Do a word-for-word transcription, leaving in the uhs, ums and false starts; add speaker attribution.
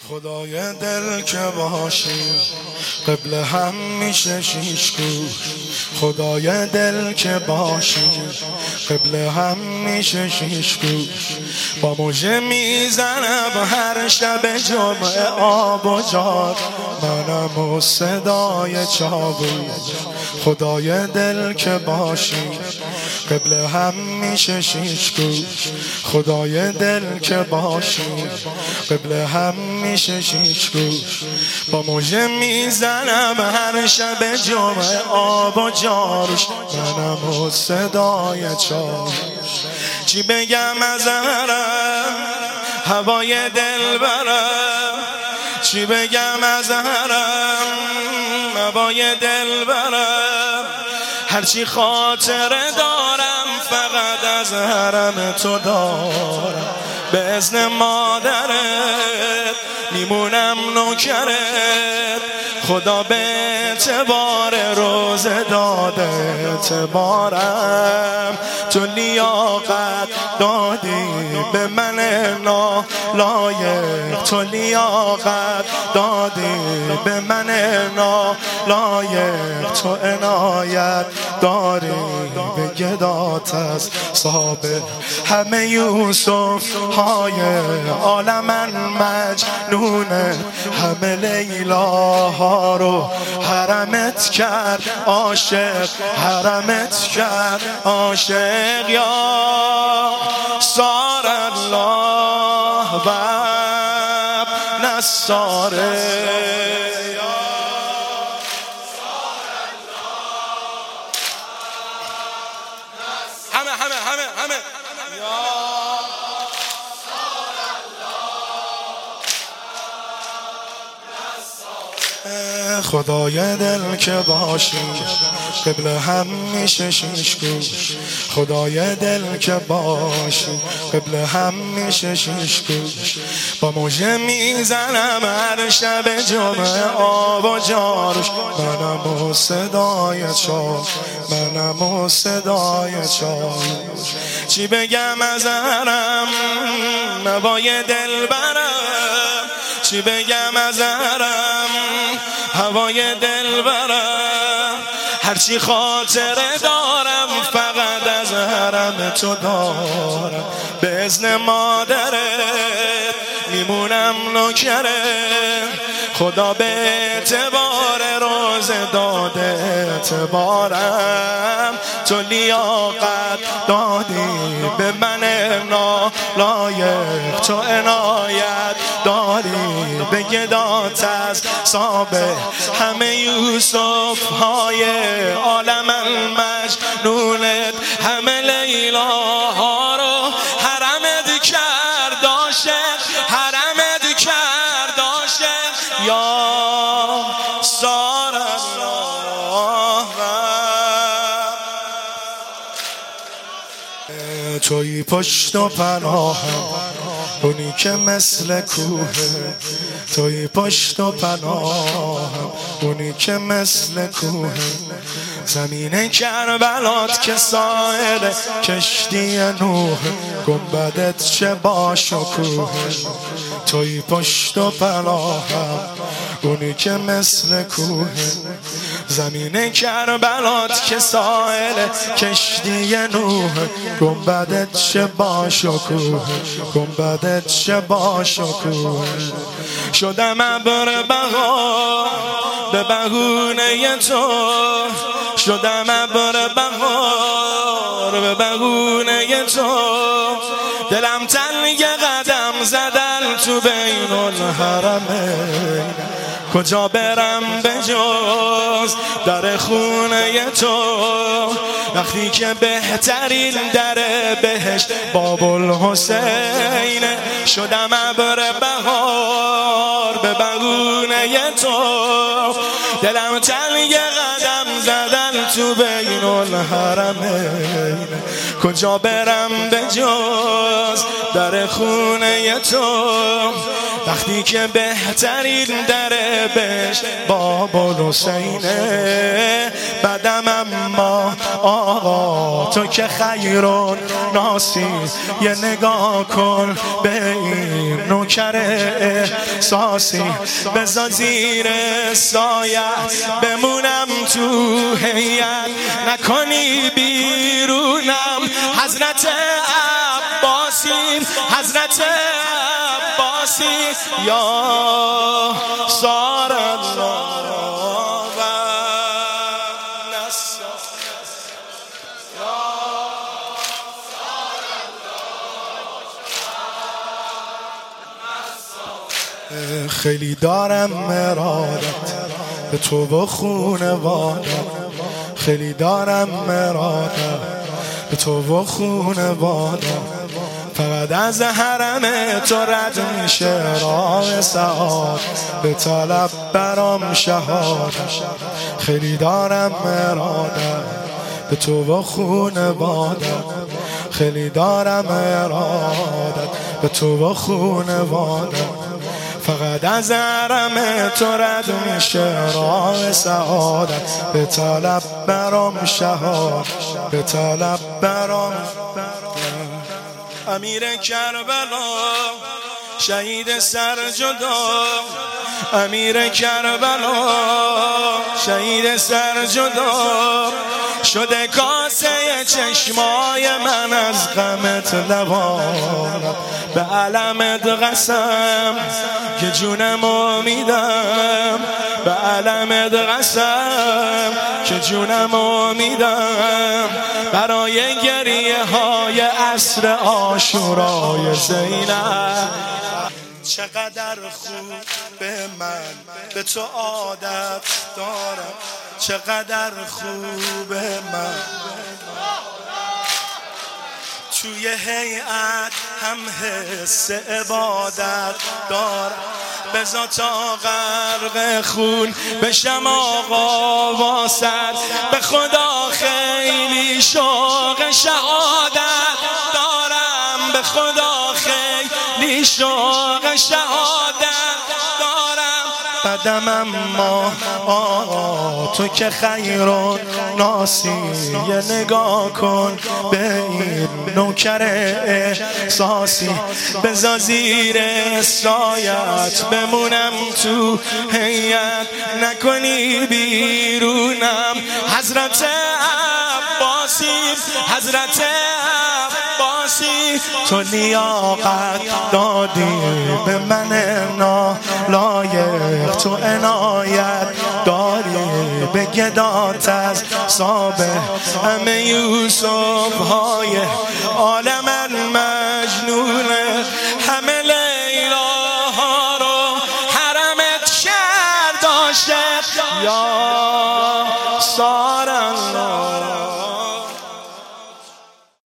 Speaker 1: خدای دل که باشی قبل هم میشه شیش گوش. خدای دل که باشی قبل هم میشه شیش گوش. با موجه میزنم هر شب جمعه آب و جار، منم و صدای چاووش. خدای دل که باشی قبل هم میشه شیش گوش. خدای دل که باشی قبل هم میشه شیش گوش. با موجه میزنم هر شب جمعه آب و جاروش، منم و صدای چاووش. چی بگم از هرم هوای دل برم، چی بگم از هرم هوای دل برم. هرچی خاطره دارم فقط از حرم تو دارم. به اذن مادرت میمونم نوکرت، خدا به اعتبار روزه داده اعتبارم. تو لیاقت دادی به من نالایق، تو لیاقت دادی به من نالایق. تو عنایت داری به گدات از صابر. همه یوسف های عالمن مجنونه، همه لیلا ها رو حرمت کرد عاشق، حرمت کرد عاشق. یا سار الله و نصاره، همه همه همه همه خدای دل که باشی قبل هم میشه شیش گوش. خدای دل که باشی قبل هم میشه شیش گوش. با موجه میزنم هر شب جمعه آب و جاروش، منم و صدای چاووش، منم و صدای چاووش. چی بگم از هرم هوای دل برم، چی بگم از هرم هوای دل برم. هرچی خاطره دارم فقط از حرم تو دارم. به اذن مادرت میمونم نوکرت، خدا به اعتبار روزه داده اعتبارم. تو لیاقت دادی به من نالایق، تو عنایت داری به گدات از صابر. همه یوسف های عالمن مجنونت، همه لیلا ها رو حرمت کرد عاشق، حرمت کرد عاشق. یا سار الله توی پشت و پناهم، اونی که مثل کوهه. توی پشت و پناهم، اونی که مثل کوهه. زمین کربلات که ساحل کشتی نوح، گنبدت چه با شکوه. توی پشت و پناهم، اونی که مثل کوه. زمین کربلات که ساحل کشتی نوح، گنبدت چه با شکوه، گنبدت چه با شکوه. شدم ابر بهار به بهونه تو، شدم ابر بهار به بهونه تو. دلم تنگ قدم زدن تو بین الحرمین، کجا برم به جز در خونه تو. وقتی که بهترین در بهشت باب الحسین، شدم ابر بهار به بهونه تو. دلم تنگ قدم زدن تو بین الحرمین، کجا برم به جز در خونه تو. وقتی که بهترین در بهشت باب الحسینه، بعدم اما آقا تو که خیرون ناسی، یه نگاه کن به این نوکر احساسی، بذار زیر سایه بمونم تو هیئت، نکنی بیرونم حضرت عباسی، حضرت عباسی یا سار الله و نصر یا سار الله. خیلی دارم مرادت به تو و خونوادت، خیلی دارم مرادت به تو و خونوادت، فقط از حرم تو رد میشه راه سعادت، به طلب برام شهادت. خیلی دارم مرادت به تو و خونوادت، خیلی دارم مرادت به تو و خونوادت، فقط از حرم تو رد میشه راه سعادت، به طلب برام شهادت، به طلب برام. امیر کربلا شهید سرجدا، امیر کربلا شهید سرجدا، شده کاسه چشمای من از غمت لبانم، به علمت قسم که جونمو میدم، به علمت قسم که جونمو میدم، برای گریه های عصر عاشورای زینب. چقدر خوب به من به تو عادت دارم، چقدر خوب من توی هیئت هم حس عبادت دارم، بذار تا غرق خون بشم آقا واسط، به خدا خیلی شوق شهادت دارم، به خدا خیلی شوق شهادت دارم، بعدم اما آقا تو که خیرون ناسی، یه نگاه کن به این نوکر احساسی، بذار زیر سایت بمونم تو هیئت، نکنی بیرونم حضرت عباسی، حضرت عباسی. تو لیاقت دادی به من نالایق، تو عنایت داری به گدات از صابه همه یوسف های عالم المجنون، همه لیلا ها رو حرمت کرد عاشق یا سار